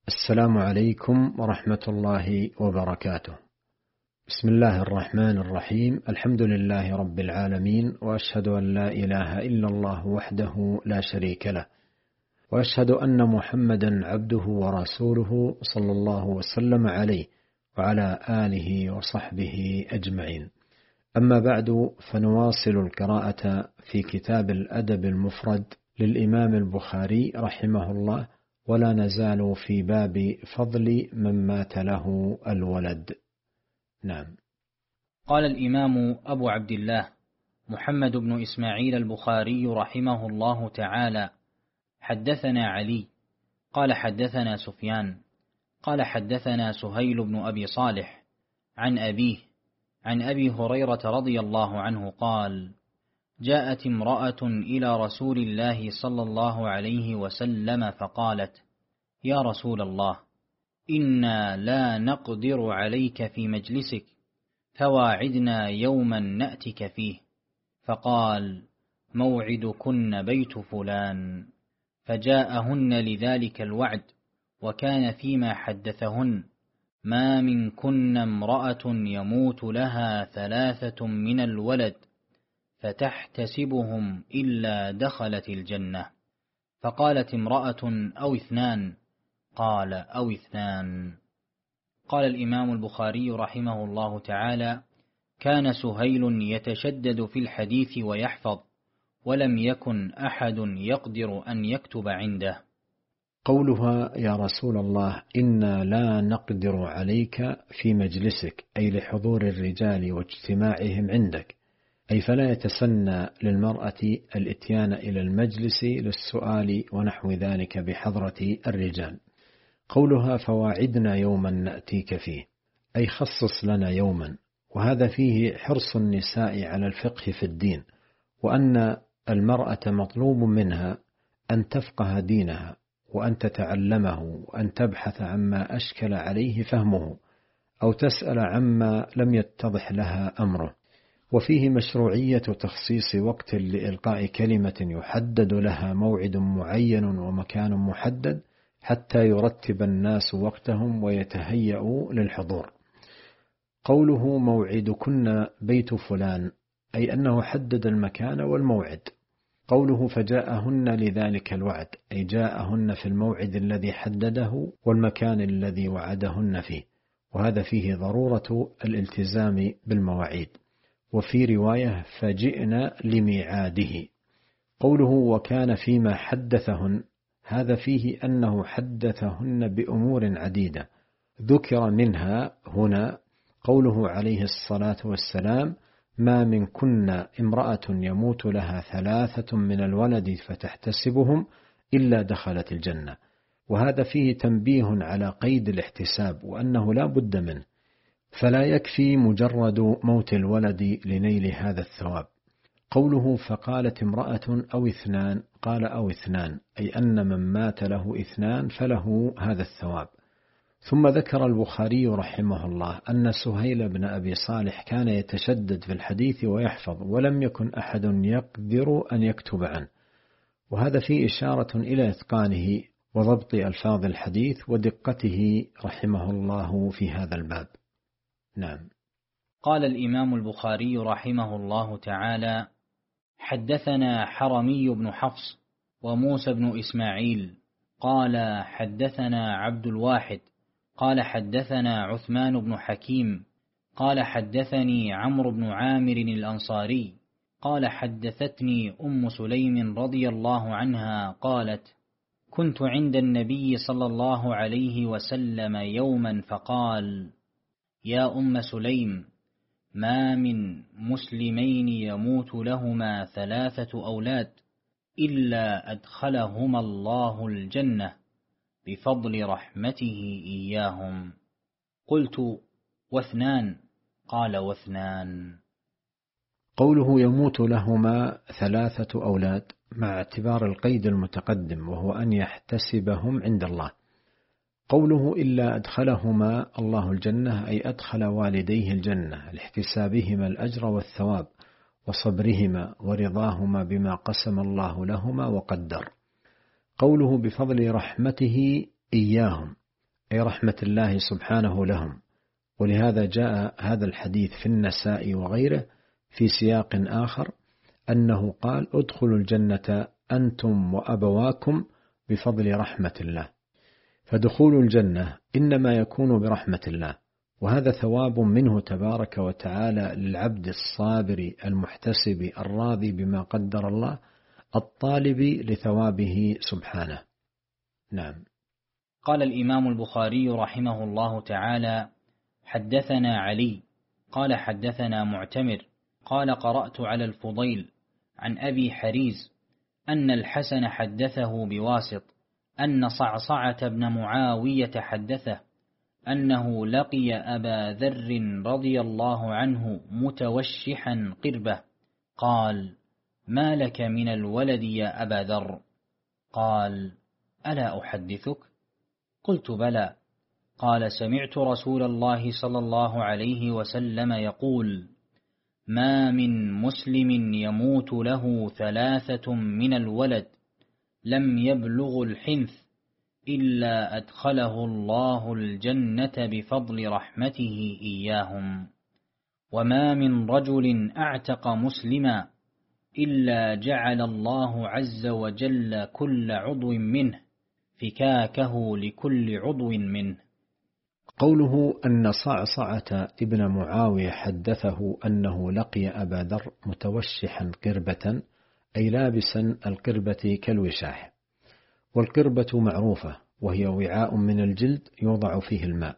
السلام عليكم ورحمة الله وبركاته. بسم الله الرحمن الرحيم. الحمد لله رب العالمين، وأشهد أن لا إله إلا الله وحده لا شريك له، وأشهد أن محمدا عبده ورسوله صلى الله وسلم عليه وعلى آله وصحبه أجمعين. أما بعد، فنواصل القراءة في كتاب الأدب المفرد للإمام البخاري رحمه الله، ولا نزال في باب فضل من مات له الولد. نعم. قال الإمام أبو عبد الله محمد بن إسماعيل البخاري رحمه الله تعالى: حدثنا علي قال حدثنا سفيان قال حدثنا سهيل بن أبي صالح عن أبيه عن أبي هريرة رضي الله عنه قال: جاءت امرأة إلى رسول الله صلى الله عليه وسلم فقالت: يا رسول الله، إنا لا نقدر عليك في مجلسك، فواعدنا يوما نأتك فيه. فقال: موعدكن بيت فلان. فجاءهن لذلك الوعد، وكان فيما حدثهن: ما منكن امرأة يموت لها 3 من الولد فتحتسبهم إلا دخلت الجنة. فقالت امرأة: أو 2؟ قال: أو 2. قال الإمام البخاري رحمه الله تعالى: كان سهيل يتشدد في الحديث ويحفظ، ولم يكن أحد يقدر أن يكتب عنده. قولها يا رسول الله إنا لا نقدر عليك في مجلسك، أي لحضور الرجال واجتماعهم عندك، أي فلا يتسنى للمرأة الإتيان إلى المجلس للسؤال ونحو ذلك بحضرة الرجال. قولها فواعدنا يوما نأتيك فيه، أي خصص لنا يوما، وهذا فيه حرص النساء على الفقه في الدين، وأن المرأة مطلوب منها أن تفقه دينها، وأن تتعلمه، وأن تبحث عما أشكل عليه فهمه، أو تسأل عما لم يتضح لها أمره. وفيه مشروعية تخصيص وقت لإلقاء كلمة يحدد لها موعد معين ومكان محدد، حتى يرتب الناس وقتهم ويتهيأوا للحضور. قوله موعدكن بيت فلان، أي أنه حدد المكان والموعد. قوله فجاءهن لذلك الوعد، أي جاءهن في الموعد الذي حدده والمكان الذي وعدهن فيه، وهذا فيه ضرورة الالتزام بالمواعيد. وفي رواية فجئنا لميعاده. قوله وكان فيما حدثهن، هذا فيه أنه حدثهن بأمور عديدة، ذكر منها هنا قوله عليه الصلاة والسلام: ما منكن امرأة يموت لها 3 من الولد فتحتسبهم إلا دخلت الجنة. وهذا فيه تنبيه على قيد الاحتساب، وأنه لا بد منه، فلا يكفي مجرد موت الولد لنيل هذا الثواب. قوله فقالت امرأة أو 2، قال أو 2، أي أن من مات له 2 فله هذا الثواب. ثم ذكر البخاري رحمه الله أن سهيل بن أبي صالح كان يتشدد في الحديث ويحفظ، ولم يكن أحد يقدر أن يكتب عنه، وهذا فيه إشارة إلى إتقانه وضبط ألفاظ الحديث ودقته رحمه الله في هذا الباب. نعم. قال الإمام البخاري رحمه الله تعالى: حدثنا حرمي بن حفص وموسى بن إسماعيل قال حدثنا عبد الواحد قال حدثنا عثمان بن حكيم قال حدثني عمرو بن عامر الأنصاري قال حدثتني أم سليم رضي الله عنها قالت: كنت عند النبي صلى الله عليه وسلم يوما فقال: يا أم سليم، ما من مسلمين يموت لهما 3 أولاد إلا أدخلهما الله الجنة بفضل رحمته إياهم. قلت: و2؟ قال: و2. قوله يموت لهما 3 أولاد مع اعتبار القيد المتقدم، وهو أن يحتسبهم عند الله. قوله إلا أدخلهما الله الجنة، أي أدخل والديه الجنة لاحتسابهما الأجر والثواب وصبرهما ورضاهما بما قسم الله لهما وقدر. قوله بفضل رحمته إياهم، أي رحمة الله سبحانه لهم. ولهذا جاء هذا الحديث في النساء وغيره في سياق آخر أنه قال: ادخلوا الجنة أنتم وأبواكم بفضل رحمة الله. فدخول الجنة إنما يكون برحمة الله، وهذا ثواب منه تبارك وتعالى للعبد الصابر المحتسب الراضي بما قدر الله الطالب لثوابه سبحانه. نعم. قال الإمام البخاري رحمه الله تعالى: حدثنا علي قال حدثنا معتمر قال قرأت على الفضيل عن أبي حريز أن الحسن حدثه بواسط أن صعصعة بن معاوية حدثه أنه لقي أبا ذر رضي الله عنه متوشحا قربة، قال: ما لك من الولد يا أبا ذر؟ قال: ألا أحدثك؟ قلت: بلى. قال: سمعت رسول الله صلى الله عليه وسلم يقول: ما من مسلم يموت له 3 من الولد لم يبلغ الحنث إلا أدخله الله الجنة بفضل رحمته إياهم، وما من رجل أعتق مسلما إلا جعل الله عز وجل كل عضو منه فكاكه لكل عضو منه. قوله أن صعصعة ابن معاوية حدثه أنه لقي أبا ذر متوشحا قربة، أي لابسا القربة كالوشاح. والقربة معروفة، وهي وعاء من الجلد يوضع فيه الماء،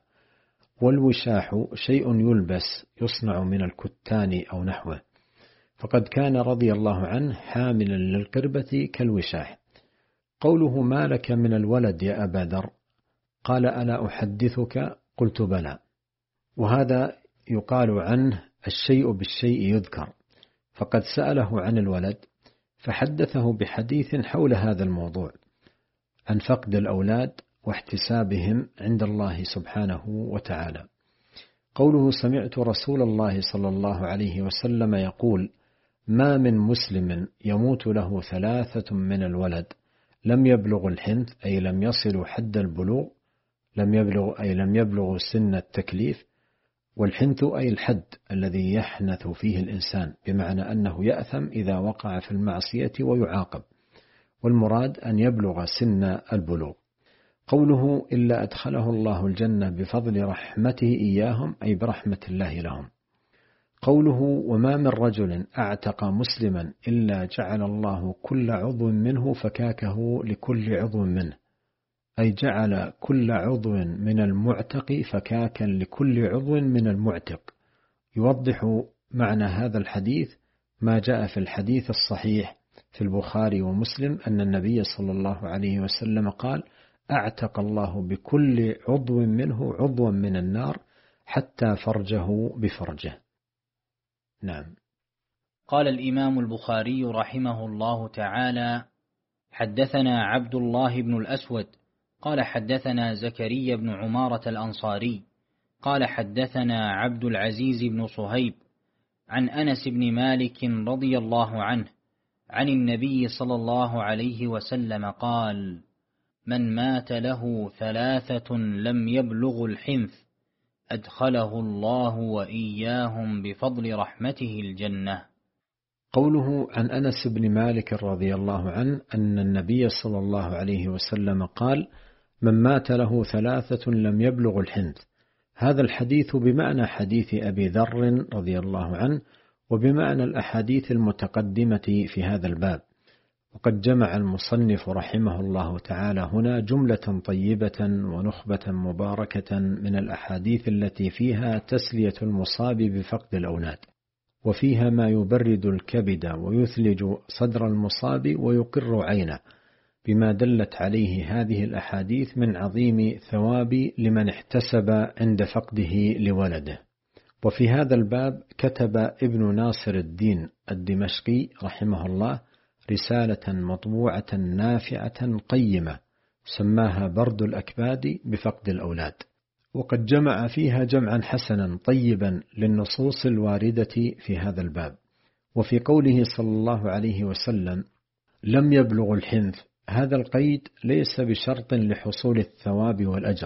والوشاح شيء يلبس يصنع من الكتان أو نحوه، فقد كان رضي الله عنه حاملا للقربة كالوشاح. قوله ما لك من الولد يا أبا ذر؟ قال: ألا أحدثك؟ قلت: بلى. وهذا يقال عنه الشيء بالشيء يذكر، فقد سأله عن الولد فحدثه بحديث حول هذا الموضوع عن فقد الأولاد واحتسابهم عند الله سبحانه وتعالى. قوله سمعت رسول الله صلى الله عليه وسلم يقول: ما من مسلم يموت له 3 من الولد لم يبلغ الحنث، أي لم يصلوا حد البلوغ، لم يبلغ سن التكليف. والحنث أي الحد الذي يحنث فيه الإنسان، بمعنى أنه يأثم إذا وقع في المعصية ويعاقب، والمراد أن يبلغ سن البلوغ. قوله إلا أدخله الله الجنة بفضل رحمته إياهم، أي برحمة الله لهم. قوله وما من رجل أعتق مسلما إلا جعل الله كل عضو منه فكاكه لكل عضو منه، أي جعل كل عضو من المعتق فكاكا لكل عضو من المعتق. يوضح معنى هذا الحديث ما جاء في الحديث الصحيح في البخاري ومسلم أن النبي صلى الله عليه وسلم قال: أعتق الله بكل عضو منه عضوا من النار حتى فرجه بفرجه. نعم. قال الإمام البخاري رحمه الله تعالى: حدثنا عبد الله بن الأسود قال حدثنا زكريا بن عمارة الأنصاري قال حدثنا عبد العزيز بن صهيب عن أنس بن مالك رضي الله عنه عن النبي صلى الله عليه وسلم قال: من مات له 3 لم يبلغ الحنث أدخله الله وإياهم بفضل رحمته الجنة. قوله عن أنس بن مالك رضي الله عنه أن النبي صلى الله عليه وسلم قال: من مات له 3 لم يبلغ الحنث. هذا الحديث بمعنى حديث أبي ذر رضي الله عنه، وبمعنى الأحاديث المتقدمة في هذا الباب. وقد جمع المصنف رحمه الله تعالى هنا جملة طيبة ونخبة مباركة من الأحاديث التي فيها تسلية المصاب بفقد الأولاد، وفيها ما يبرد الكبد ويثلج صدر المصاب ويقر عينه، بما دلت عليه هذه الأحاديث من عظيم ثواب لمن احتسب عند فقده لولده. وفي هذا الباب كتب ابن ناصر الدين الدمشقي رحمه الله رسالة مطبوعة نافعة قيمة سماها برد الأكباد بفقد الأولاد، وقد جمع فيها جمعا حسنا طيبا للنصوص الواردة في هذا الباب. وفي قوله صلى الله عليه وسلم لم يبلغ الحنث، هذا القيد ليس بشرط لحصول الثواب والأجر،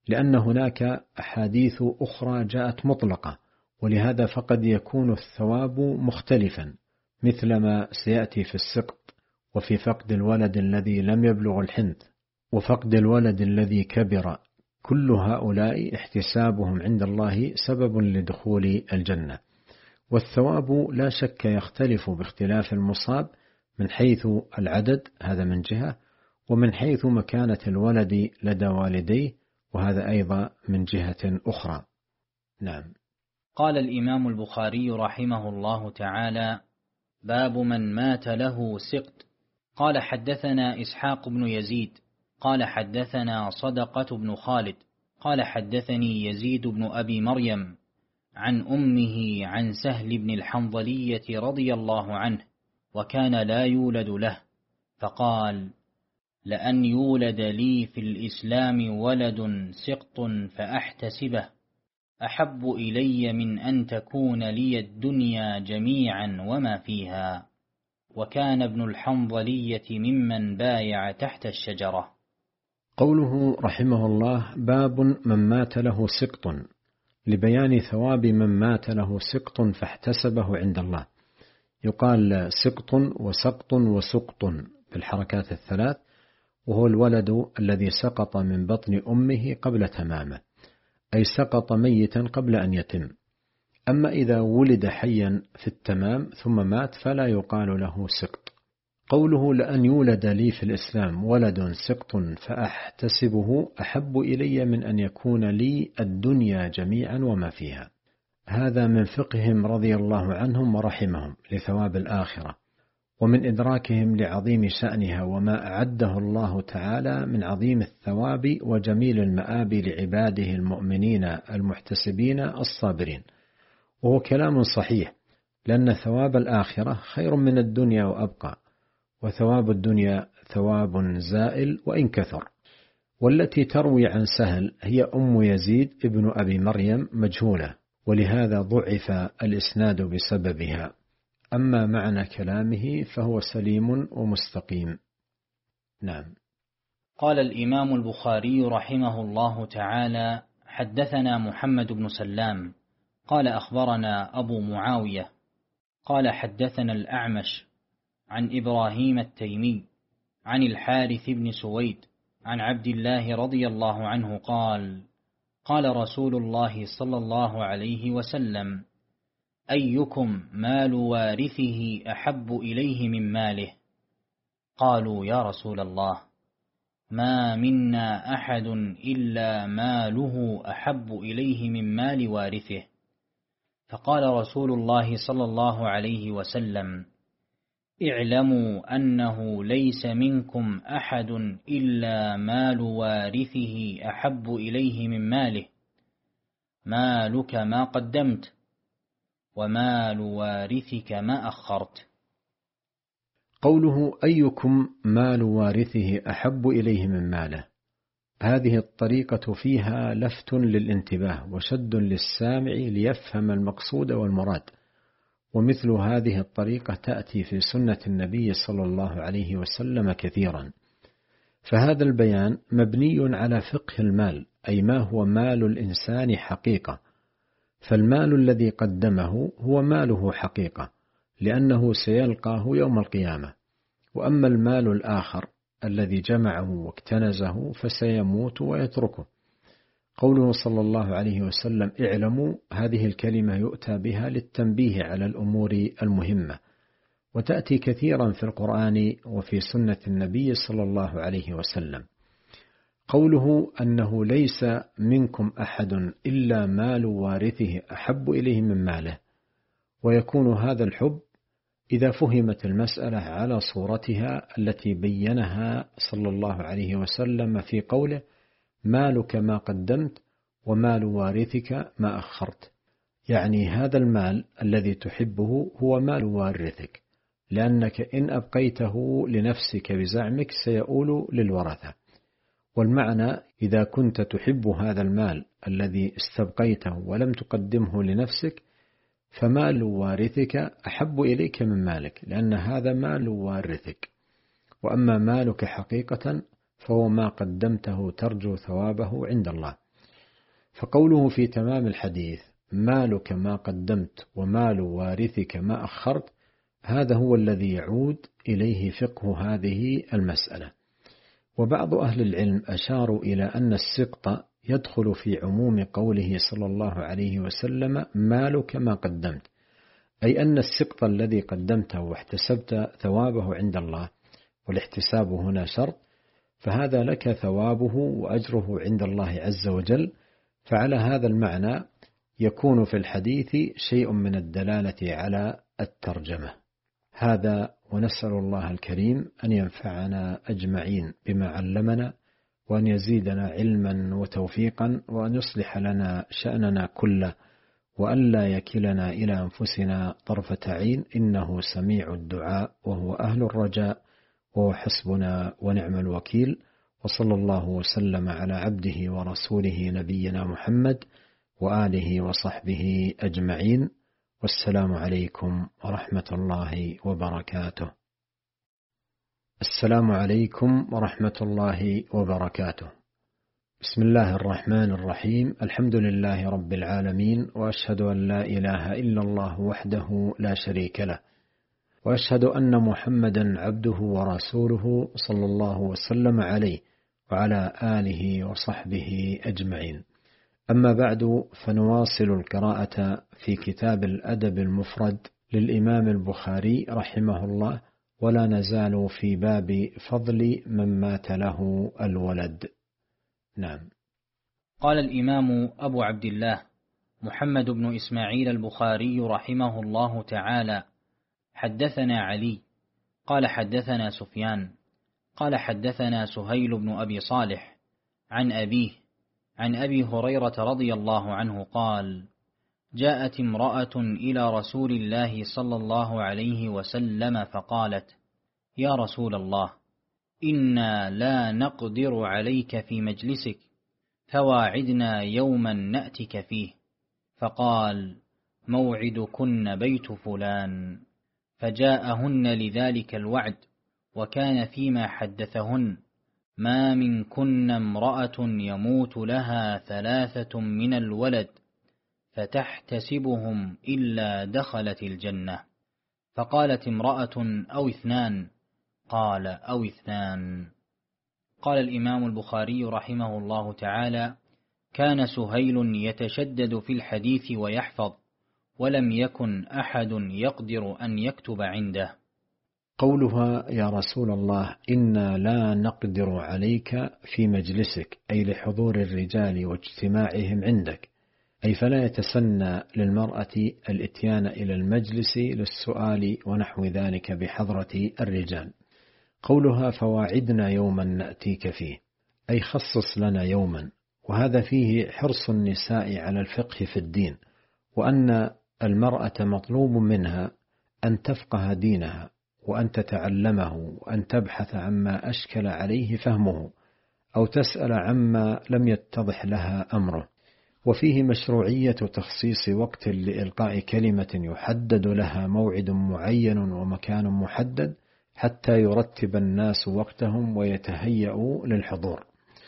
لأن هناك أحاديث أخرى جاءت مطلقة، ولهذا فقد يكون الثواب مختلفا، مثل ما سيأتي في السقط، وفي فقد الولد الذي لم يبلغ الحنث، وفقد الولد الذي كبر. كل هؤلاء احتسابهم عند الله سبب لدخول الجنة. والثواب لا شك يختلف باختلاف المصاب من حيث العدد، هذا من جهة، ومن حيث مكانة الولد لدى والديه، وهذا أيضا من جهة أخرى. نعم. قال الإمام البخاري رحمه الله تعالى: باب من مات له سقط. قال حدثنا إسحاق بن يزيد قال حدثنا صدقة بن خالد قال حدثني يزيد بن أبي مريم عن أمه عن سهل بن الحنظلية رضي الله عنه، وكان لا يولد له، فقال: لأن يولد لي في الإسلام ولد سقط فأحتسبه أحب إلي من أن تكون لي الدنيا جميعا وما فيها. وكان ابن الحنظلية ممن بايع تحت الشجرة. قوله رحمه الله: باب من مات له سقط، لبيان ثواب من مات له سقط فاحتسبه عند الله. يقال سقط وسقط وسقط بالحركات الثلاث، وهو الولد الذي سقط من بطن أمه قبل تمامه، أي سقط ميتا قبل أن يتم. أما إذا ولد حيا في التمام ثم مات فلا يقال له سقط. قوله: لأن يولد لي في الإسلام ولد سقط فأحتسبه أحب إلي من أن يكون لي الدنيا جميعا وما فيها. هذا من فقههم رضي الله عنهم ورحمهم لثواب الآخرة، ومن إدراكهم لعظيم شأنها وما أعده الله تعالى من عظيم الثواب وجميل المآب لعباده المؤمنين المحتسبين الصابرين. وهو كلام صحيح، لأن ثواب الآخرة خير من الدنيا وأبقى، وثواب الدنيا ثواب زائل وإن كثر. والتي تروي عن سهل هي أم يزيد ابن أبي مريم مجهولة، ولهذا ضعف الإسناد بسببها. أما معنى كلامه فهو سليم ومستقيم. نعم. قال الإمام البخاري رحمه الله تعالى: حدثنا محمد بن سلام قال أخبرنا أبو معاوية قال حدثنا الأعمش عن إبراهيم التيمي عن الحارث بن سويد عن عبد الله رضي الله عنه قال: قال رسول الله صلى الله عليه وسلم: أيكم مال وارثه أحب إليه من ماله؟ قالوا: يا رسول الله، ما منا أحد إلا ماله أحب إليه من مال وارثه. فقال رسول الله صلى الله عليه وسلم: اعلموا أنه ليس منكم أحد إلا مال وارثه أحب إليه من ماله، مالك ما قدمت ومال وارثك ما أخرت. قوله: أيكم مال وارثه أحب إليه من ماله، هذه الطريقة فيها لفت للانتباه وشد للسامع ليفهم المقصود والمراد، ومثل هذه الطريقة تأتي في سنة النبي صلى الله عليه وسلم كثيرا. فهذا البيان مبني على فقه المال، أي ما هو مال الإنسان حقيقة، فالمال الذي قدمه هو ماله حقيقة، لأنه سيلقاه يوم القيامة. وأما المال الآخر الذي جمعه واكتنزه فسيموت ويتركه. قوله صلى الله عليه وسلم: اعلموا، هذه الكلمة يؤتى بها للتنبيه على الأمور المهمة، وتأتي كثيرا في القرآن وفي سنة النبي صلى الله عليه وسلم. قوله أنه ليس منكم أحد إلا مال وارثه أحب إليه من ماله، ويكون هذا الحب إذا فهمت المسألة على صورتها التي بينها صلى الله عليه وسلم في قوله: مالك ما قدمت ومال وارثك ما أخرت. يعني هذا المال الذي تحبه هو مال وارثك، لأنك إن أبقيته لنفسك بزعمك سيؤول للورثة. والمعنى: إذا كنت تحب هذا المال الذي استبقيته ولم تقدمه لنفسك فمال وارثك أحب إليك من مالك، لأن هذا مال وارثك. وأما مالك حقيقة فهو ما قدمته ترجو ثوابه عند الله. فقوله في تمام الحديث مالك ما قدمت ومال وارثك ما أخرت، هذا هو الذي يعود إليه فقه هذه المسألة. وبعض أهل العلم أشاروا إلى أن السقط يدخل في عموم قوله صلى الله عليه وسلم مالك ما قدمت، أي أن السقط الذي قدمته واحتسبت ثوابه عند الله، والاحتساب هنا شرط، فهذا لك ثوابه وأجره عند الله عز وجل. فعلى هذا المعنى يكون في الحديث شيء من الدلالة على الترجمة. هذا، ونسأل الله الكريم أن ينفعنا أجمعين بما علمنا، وأن يزيدنا علما وتوفيقا، وأن يصلح لنا شأننا كله، وأن لا يكلنا إلى أنفسنا طرفة عين، إنه سميع الدعاء وهو أهل الرجاء، وهو حسبنا ونعم الوكيل. وصلى الله وسلم على عبده ورسوله نبينا محمد وآله وصحبه أجمعين، والسلام عليكم ورحمة الله وبركاته. السلام عليكم ورحمة الله وبركاته. بسم الله الرحمن الرحيم، الحمد لله رب العالمين، وأشهد أن لا إله إلا الله وحده لا شريك له، وأشهد أن محمدا عبده ورسوله صلى الله وسلم عليه وعلى آله وصحبه أجمعين. أما بعد، فنواصل القراءة في كتاب الأدب المفرد للإمام البخاري رحمه الله، ولا نزال في باب فضل من مات له الولد. نعم. قال الإمام أبو عبد الله محمد بن إسماعيل البخاري رحمه الله تعالى: حدثنا علي قال حدثنا سفيان قال حدثنا سهيل بن أبي صالح عن أبيه عن أبي هريرة رضي الله عنه قال: جاءت امرأة إلى رسول الله صلى الله عليه وسلم فقالت: يا رسول الله، إنا لا نقدر عليك في مجلسك، فواعدنا يوما نأتك فيه. فقال: موعدكن بيت فلان. فجاءهن لذلك الوعد، وكان فيما حدثهن: ما منكن امرأة يموت لها 3 من الولد فتحتسبهم إلا دخلت الجنة. فقالت امرأة: أو 2؟ قال: أو 2. قال الإمام البخاري رحمه الله تعالى: كان سهيل يتشدد في الحديث ويحفظ، ولم يكن أحد يقدر أن يكتب عنده. قولها يا رسول الله إنا لا نقدر عليك في مجلسك، أي لحضور الرجال واجتماعهم عندك، أي فلا يتسنى للمرأة الإتيان إلى المجلس للسؤال ونحو ذلك بحضرة الرجال. قولها فواعدنا يوما نأتيك فيه، أي خصص لنا يوما، وهذا فيه حرص النساء على الفقه في الدين، وأن المرأة مطلوب منها أن تفقه دينها، وأن تتعلمه، وأن تبحث عما أشكل عليه فهمه، أو تسأل عما لم يتضح لها أمره. وفيه مشروعية تخصيص وقت لإلقاء كلمة يحدد لها موعد معين ومكان محدد، حتى يرتب الناس وقتهم ويتهيأوا للحضور.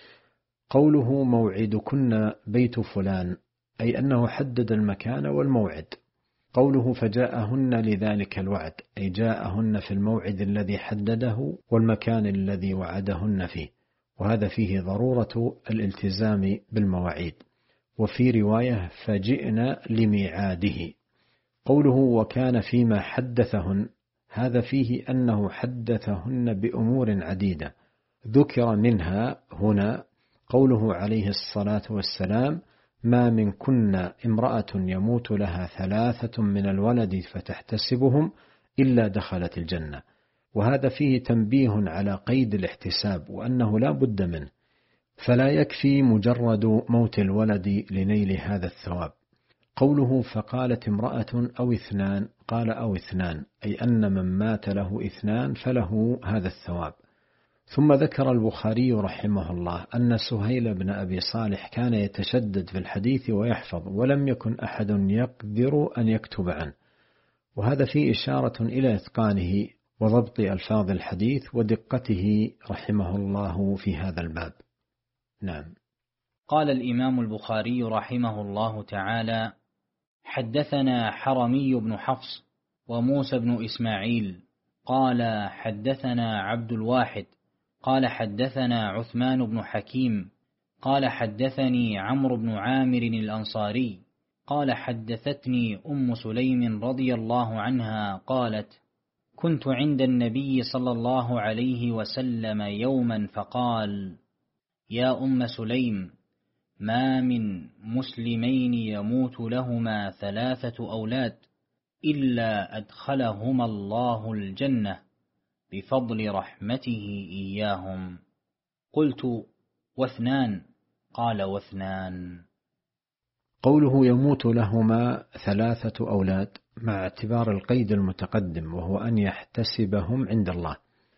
قوله موعدكن بيت فلان، أي أنه حدد المكان والموعد. قوله فجاءهن لذلك الوعد، أي جاءهن في الموعد الذي حدده والمكان الذي وعدهن فيه، وهذا فيه ضرورة الالتزام بالمواعيد. وفي رواية فجئنا لميعاده. قوله وكان فيما حدثهن، هذا فيه أنه حدثهن بأمور عديدة، ذكر منها هنا قوله عليه الصلاة والسلام: ما منكن امرأة يموت لها 3 من الولد فتحتسبهم إلا دخلت الجنة. وهذا فيه تنبيه على قيد الاحتساب، وأنه لا بد منه، فلا يكفي مجرد موت الولد لنيل هذا الثواب. قوله فقالت امرأة أو 2، قال أو 2، أي أن من مات له 2 فله هذا الثواب. ثم ذكر البخاري رحمه الله أن سهيل بن أبي صالح كان يتشدد في الحديث ويحفظ، ولم يكن أحد يقدر أن يكتب عنه، وهذا فيه إشارة إلى إتقانه وضبط ألفاظ الحديث ودقته رحمه الله في هذا الباب. نعم. قال الإمام البخاري رحمه الله تعالى: حدثنا حرمي بن حفص وموسى بن إسماعيل قال حدثنا عبد الواحد قال حدثنا عثمان بن حكيم قال حدثني عمرو بن عامر الأنصاري قال حدثتني أم سليم رضي الله عنها قالت: كنت عند النبي صلى الله عليه وسلم يوما فقال: يا أم سليم، ما من مسلمين يموت لهما 3 أولاد إلا أدخلهما الله الجنة بفضل رحمته إياهم. قلت: واثنان؟ قال: واثنان. قوله يموت لهما 3 أولاد مع اعتبار القيد المتقدم، وهو أن يحتسبهم عند الله.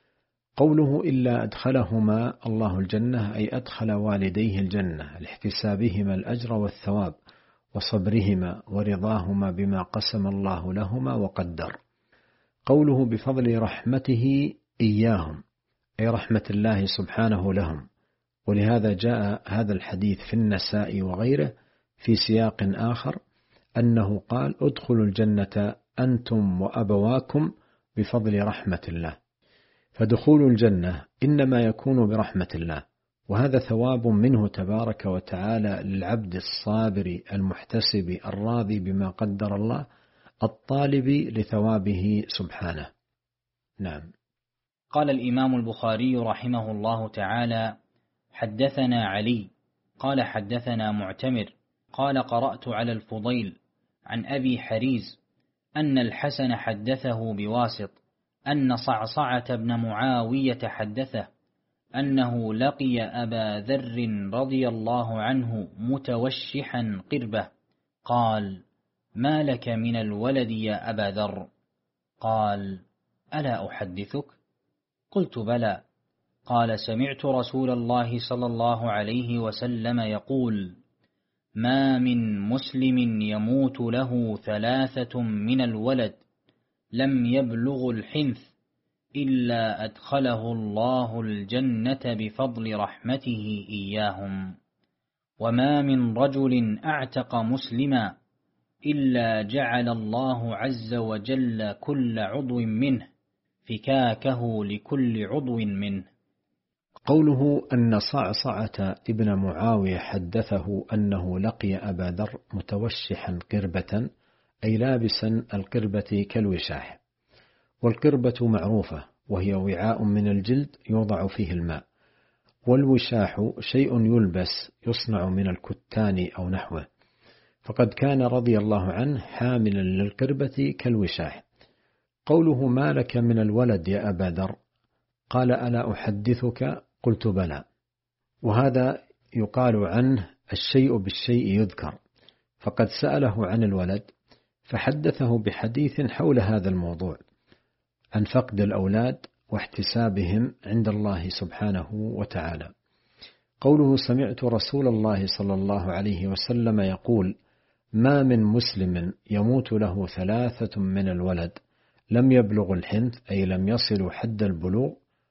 قوله إلا أدخلهما الله الجنة أي أدخل والديه الجنة لاحتسابهما الأجر والثواب وصبرهما ورضاهما بما قسم الله لهما وقدر. قوله بفضل رحمته إياهم أي رحمة الله سبحانه لهم، ولهذا جاء هذا الحديث في النساء وغيره في سياق آخر أنه قال: ادخلوا الجنة أنتم وأبواكم بفضل رحمة الله. فدخول الجنة إنما يكون برحمة الله، وهذا ثواب منه تبارك وتعالى للعبد الصابر المحتسب الراضي بما قدر الله الطالب لثوابه سبحانه. نعم. قال الإمام البخاري رحمه الله تعالى: حدثنا علي قال حدثنا معتمر قال قرأت على الفضيل عن أبي حريز أن الحسن حدثه بواسط أن صعصعة بن معاوية حدثه أنه لقي أبا ذر رضي الله عنه متوشحا قربة، قال: ما لك من الولد يا أبا ذر؟ قال: ألا أحدثك؟ قلت: بلى. قال: سمعت رسول الله صلى الله عليه وسلم يقول: ما من مسلم يموت له 3 من الولد لم يبلغ الحنث إلا أدخله الله الجنة بفضل رحمته إياهم. وما من رجل أعتق مسلما إلا جعل الله عز وجل كل عضو منه فكاكه لكل عضو منه. قوله أن صعصعة ابن معاوية حدثه أنه لقي أبا ذر متوشحا قربة أي لابسا القربة كالوشاح. والقربة معروفة، وهي وعاء من الجلد يوضع فيه الماء، والوشاح شيء يلبس يصنع من الكتان أو نحوه، فقد كان رضي الله عنه حاملا للقربة كالوشاح. قوله ما لك من الولد يا أبا ذر؟ قال: ألا أحدثك؟ قلت: بلى. وهذا يقال عنه الشيء بالشيء يذكر، فقد سأله عن الولد فحدثه بحديث حول هذا الموضوع عن فقد الأولاد واحتسابهم عند الله سبحانه وتعالى. قوله سمعت رسول الله صلى الله عليه وسلم يقول: ما من مسلم يموت له 3 من الولد لم يبلغ الحنث أي لم يصلوا حد البلوغ،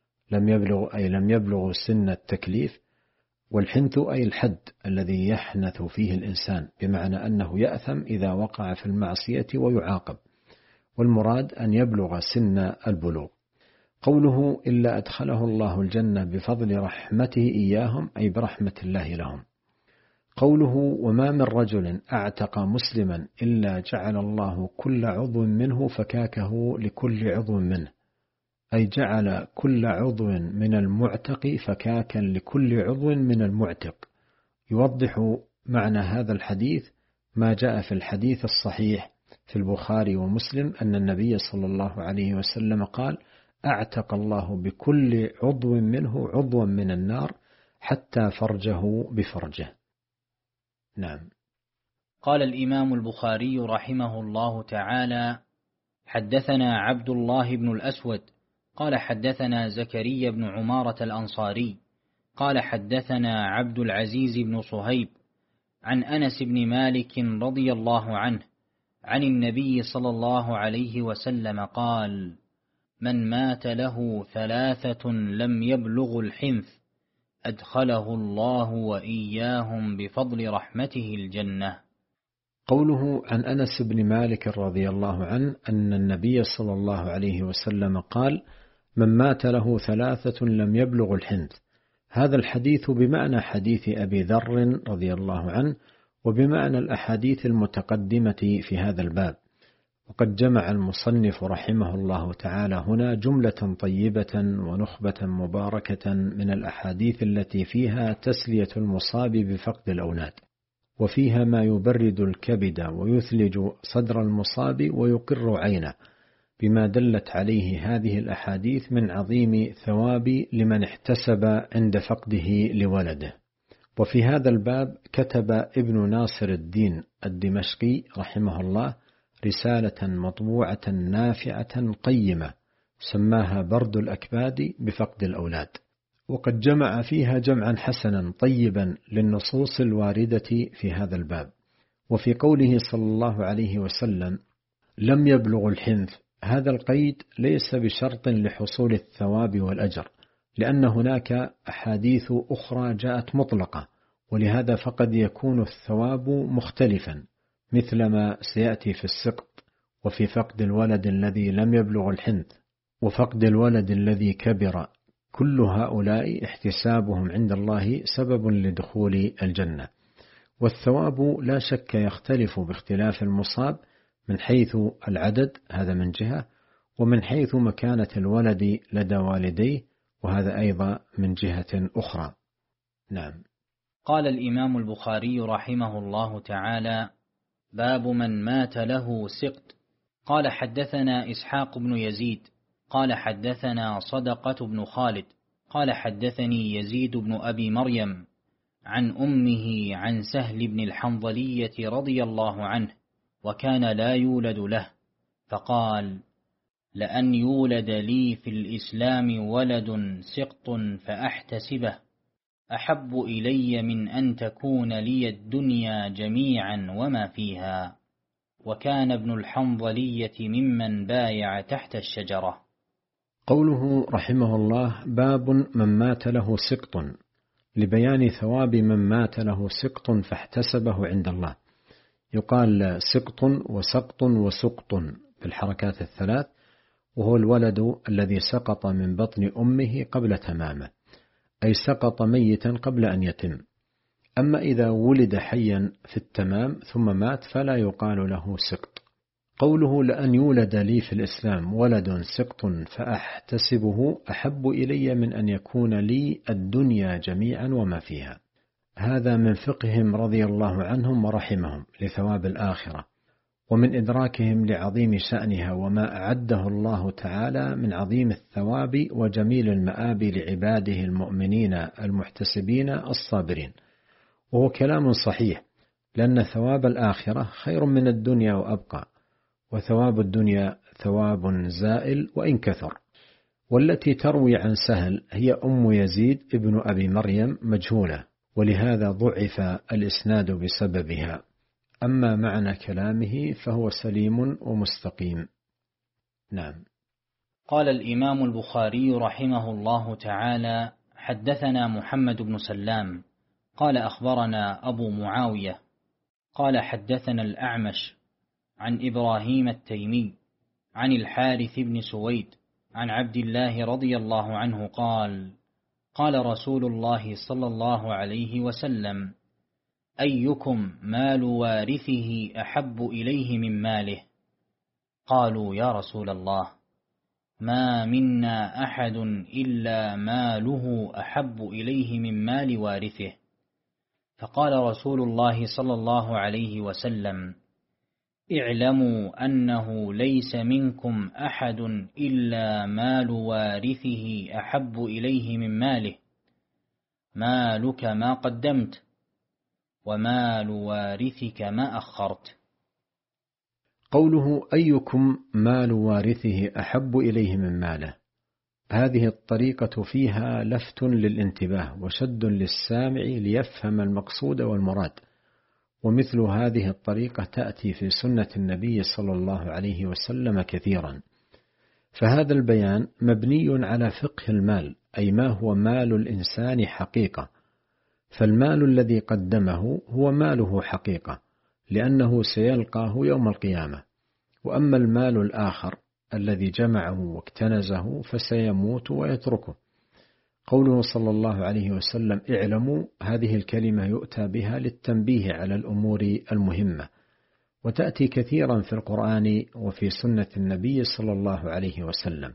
لم يبلغ سن التكليف، والحنث أي الحد الذي يحنث فيه الإنسان، بمعنى أنه يأثم إذا وقع في المعصية ويعاقب، والمراد أن يبلغ سن البلوغ. قوله إلا أدخله الله الجنة بفضل رحمته إياهم أي برحمة الله لهم. قوله وما من رجل أعتق مسلما إلا جعل الله كل عضو منه فكاكه لكل عضو منه، أي جعل كل عضو من المعتق فكاكا لكل عضو من المعتق. يوضح معنى هذا الحديث ما جاء في الحديث الصحيح في البخاري ومسلم أن النبي صلى الله عليه وسلم قال: أعتق الله بكل عضو منه عضوا من النار حتى فرجه بفرجه. نعم. قال الإمام البخاري رحمه الله تعالى: حدثنا عبد الله بن الأسود قال حدثنا زكريا بن عمارة الأنصاري قال حدثنا عبد العزيز بن صهيب عن أنس بن مالك رضي الله عنه عن النبي صلى الله عليه وسلم قال: من مات له 3 لم يبلغ الحنث أدخله الله وإياهم بفضل رحمته الجنة. قوله عن أنس بن مالك رضي الله عنه أن النبي صلى الله عليه وسلم قال: من مات له 3 لم يبلغ الحنث. هذا الحديث بمعنى حديث أبي ذر رضي الله عنه، وبمعنى الأحاديث المتقدمة في هذا الباب. وقد جمع المصنف رحمه الله تعالى هنا جملة طيبة ونخبة مباركة من الأحاديث التي فيها تسلية المصاب بفقد الأولاد، وفيها ما يبرد الكبد ويثلج صدر المصاب ويقر عينه، بما دلت عليه هذه الأحاديث من عظيم ثواب لمن احتسب عند فقده لولده. وفي هذا الباب كتب ابن ناصر الدين الدمشقي رحمه الله رسالة مطبوعة نافعة قيمة سماها برد الأكباد بفقد الأولاد، وقد جمع فيها جمعا حسنا طيبا للنصوص الواردة في هذا الباب. وفي قوله صلى الله عليه وسلم: لم يبلغ الحنث، هذا القيد ليس بشرط لحصول الثواب والأجر، لأن هناك أحاديث أخرى جاءت مطلقة، ولهذا فقد يكون الثواب مختلفا، مثل ما سيأتي في السقط، وفي فقد الولد الذي لم يبلغ الحنث، وفقد الولد الذي كبر. كل هؤلاء احتسابهم عند الله سبب لدخول الجنة. والثواب لا شك يختلف باختلاف المصاب من حيث العدد، هذا من جهة، ومن حيث مكانة الولد لدى والديه، وهذا أيضا من جهة أخرى. نعم. قال الإمام البخاري رحمه الله تعالى: باب من مات له سقط. قال حدثنا إسحاق بن يزيد قال حدثنا صدقة بن خالد قال حدثني يزيد بن أبي مريم عن أمه عن سهل بن الحنظلية رضي الله عنه، وكان لا يولد له، فقال: لأن يولد لي في الإسلام ولد سقط فأحتسبه أحب إلي من أن تكون لي الدنيا جميعا وما فيها. وكان ابن الحنظلية ممن بايع تحت الشجرة. قوله رحمه الله: باب من مات له سقط، لبيان ثواب من مات له سقط فاحتسبه عند الله. يقال سقط وسقط وسقط بالحركات الثلاث، وهو الولد الذي سقط من بطن أمه قبل تمامه، أي سقط ميتا قبل أن يتم. أما إذا ولد حيا في التمام ثم مات فلا يقال له سقط. قوله: لأن يولد لي في الإسلام ولد سقط فأحتسبه أحب إلي من أن يكون لي الدنيا جميعا وما فيها. هذا من فقههم رضي الله عنهم ورحمهم لثواب الآخرة، ومن إدراكهم لعظيم شأنها وما أعده الله تعالى من عظيم الثواب وجميل المآب لعباده المؤمنين المحتسبين الصابرين. وهو كلام صحيح، لأن ثواب الآخرة خير من الدنيا وأبقى، وثواب الدنيا ثواب زائل وإن كثر. والتي تروي عن سهل هي أم يزيد ابن أبي مريم مجهولة، ولهذا ضعف الإسناد بسببها. أما معنى كلامه فهو سليم ومستقيم. نعم. قال الإمام البخاري رحمه الله تعالى: حدثنا محمد بن سلام قال أخبرنا أبو معاوية قال حدثنا الأعمش عن إبراهيم التيمي عن الحارث بن سويد عن عبد الله رضي الله عنه قال: قال رسول الله صلى الله عليه وسلم: أيكم مال وارثه أحب إليه من ماله؟ قالوا: يا رسول الله، ما منا أحد إلا ماله أحب إليه من مال وارثه. فقال رسول الله صلى الله عليه وسلم: اعلموا أنه ليس منكم أحد إلا مال وارثه أحب إليه من ماله، مالك ما قدمت ومال وارثك ما أخرت. قوله: أيكم مال وارثه أحب إليه من ماله، هذه الطريقة فيها لفت للانتباه وشد للسامع ليفهم المقصود والمراد، ومثل هذه الطريقة تأتي في سنة النبي صلى الله عليه وسلم كثيرا. فهذا البيان مبني على فقه المال أي ما هو مال الإنسان حقيقة، فالمال الذي قدمه هو ماله حقيقة لأنه سيلقاه يوم القيامة. وأما المال الآخر الذي جمعه واكتنزه فسيموت ويتركه. قوله صلى الله عليه وسلم اعلموا، هذه الكلمة يؤتى بها للتنبيه على الأمور المهمة، وتأتي كثيرا في القرآن وفي سنة النبي صلى الله عليه وسلم.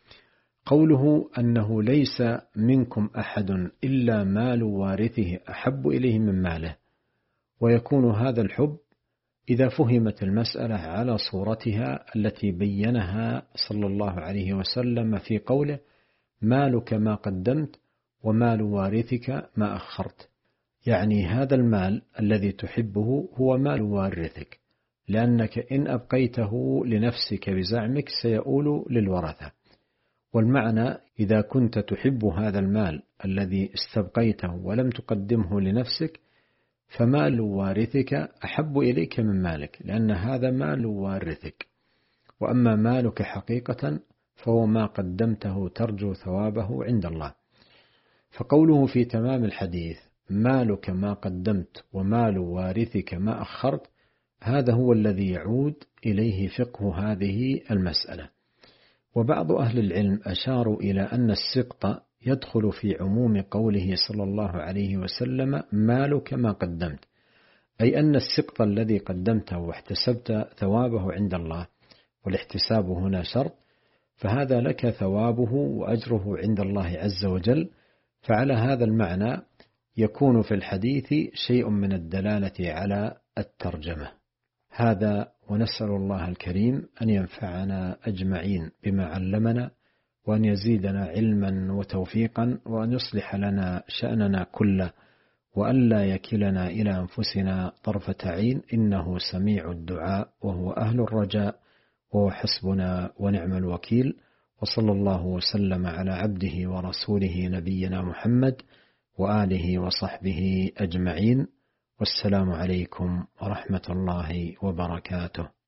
قوله أنه ليس منكم أحد إلا مال وارثه أحب إليه من ماله، ويكون هذا الحب إذا فهمت المسألة على صورتها التي بينها صلى الله عليه وسلم في قوله مالك ما قدمت ومال وارثك ما أخرت، يعني هذا المال الذي تحبه هو مال وارثك، لأنك إن أبقيته لنفسك بزعمك سيؤول للورثة. والمعنى إذا كنت تحب هذا المال الذي استبقيته ولم تقدمه لنفسك فمال وارثك أحب إليك من مالك، لأن هذا مال وارثك. وأما مالك حقيقة فهو ما قدمته ترجو ثوابه عند الله. فقوله في تمام الحديث مالك ما قدمت ومال وارثك ما أخرت، هذا هو الذي يعود إليه فقه هذه المسألة. وبعض أهل العلم أشاروا إلى أن السقط يدخل في عموم قوله صلى الله عليه وسلم مالك ما قدمت، أي أن السقط الذي قدمته واحتسبت ثوابه عند الله، والاحتساب هنا شرط، فهذا لك ثوابه وأجره عند الله عز وجل. فعلى هذا المعنى يكون في الحديث شيء من الدلالة على الترجمة. هذا، ونسأل الله الكريم أن ينفعنا أجمعين بما علمنا، وأن يزيدنا علما وتوفيقا، وأن يصلح لنا شأننا كله، وأن لا يكلنا إلى أنفسنا طرفة عين، إنه سميع الدعاء وهو أهل الرجاء، وهو حسبنا ونعم الوكيل. وصلى الله وسلم على عبده ورسوله نبينا محمد وآله وصحبه أجمعين، والسلام عليكم ورحمة الله وبركاته.